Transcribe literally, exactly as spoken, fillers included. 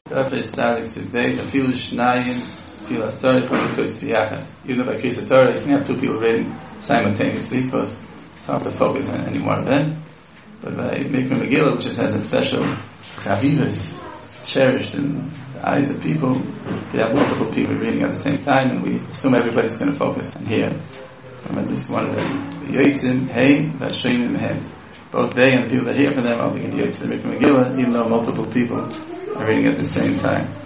Even though by Kriyas Torah you can have two people reading simultaneously because it's hard to focus on any one of them. But by Mikra Megillah, which just has a special chavivus, it's cherished in the eyes of people, you have multiple people reading at the same time, and we assume everybody's going to focus and hear from at least one of them. The Yotzim, Hey, Vashrinim, Hey. Both they and the people that hear from them are beginning to Mikra Megillah, even though multiple people are reading at the same time.